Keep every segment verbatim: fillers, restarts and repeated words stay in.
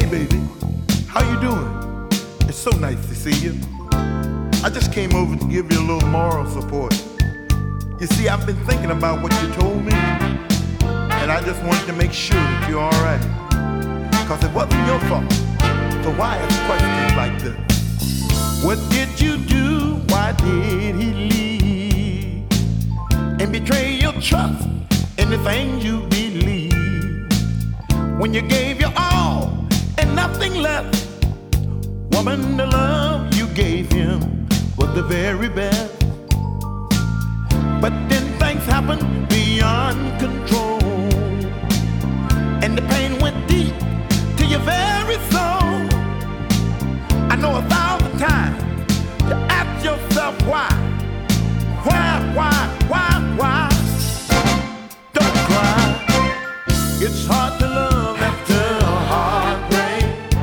baby, how you doing? It's so nice to see you. I just came over to give you a little moral support. You see, I've been thinking about what you told me, and I just wanted to make sure that you're all right. Cause it wasn't your fault. So why ask questions like this? What did you do? Why did he leave? And betray your trust in the things you believe. When you gave your all and nothing left, woman, the love you gave him was the very best. But then things happened beyond control, and the pain went deep to your very soul. I know a thousand times to ask yourself why, why, why, why, why? Don't cry. It's hard to love after a heartbreak.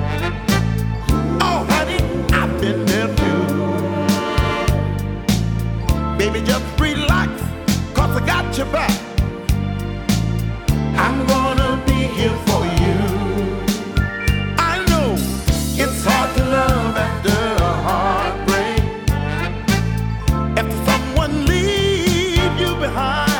Oh, honey, I've been there too. Baby, just relax, cause I got your back. I'm gonna be here for you. I know it's hard to love after a heartbreak. After someone leaves you behind,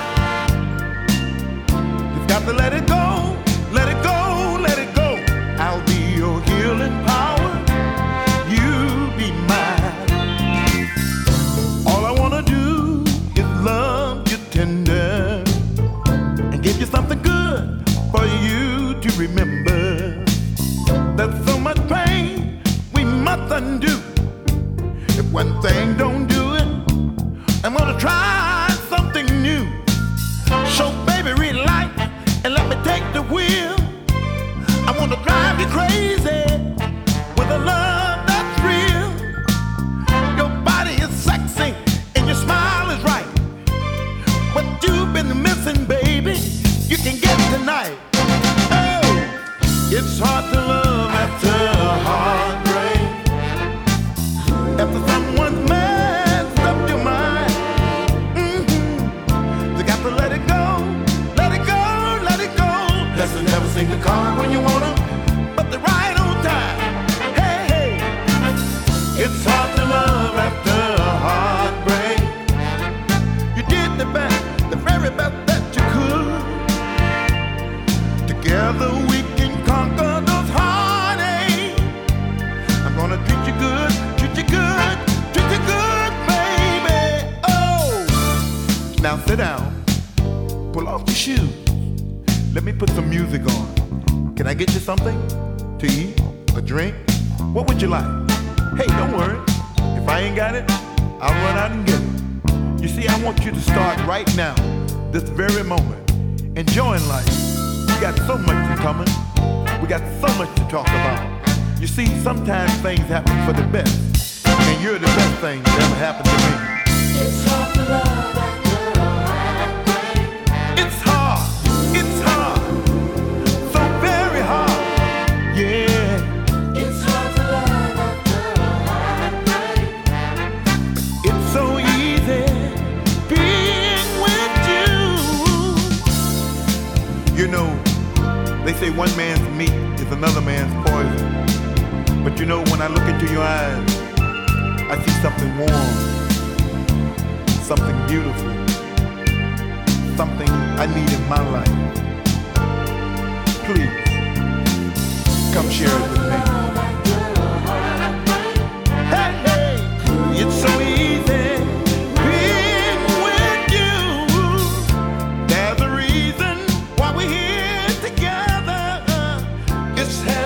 you've got to let it go, let it go, let it go. I'll be your healing power, you be mine. All I wanna do is love you tender and give you something good for you to remember. There's so much pain we must undo. If one thing don't do it, I'm gonna try something new. So baby, relax and let me take the wheel. I wanna drive you crazy with a love that's real. Your body is sexy and your smile is right. What you've been missing, baby, you can get tonight. Oh, it's hard to love after a heartbreak. After someone's messed up your mind, mm-hmm. You got to let it go, let it go, let it go. Blessings never sing the car when you want 'em, but they're right on time. Hey, hey. It's hard to love after a heartbreak. You did the best, the very best that you could. Together we can conquer those heartaches. I'm gonna treat you good, treat you good, treat you good, baby. Oh, now sit down, pull off your shoes. Let me put some music on. Can I get you something to eat, a drink? What would you like? Hey, don't worry. If I ain't got it, I'll run out and get it. You see, I want you to start right now, this very moment, enjoying life. We got so much in common. We got so much to talk about. You see, sometimes things happen for the best, and you're the best thing that ever happened to me. It's hard to love after a heartbreak. It's hard, it's hard, so very hard, yeah. It's hard to love after a heartbreak. It's so easy being with you. You know, they say one man's meat is another man's poison. But you know, when I look into your eyes, I see something warm, something beautiful, something I need in my life. Please, come share it with me. Hey, hey, it's so easy being with you. There's a reason why we're here together. It's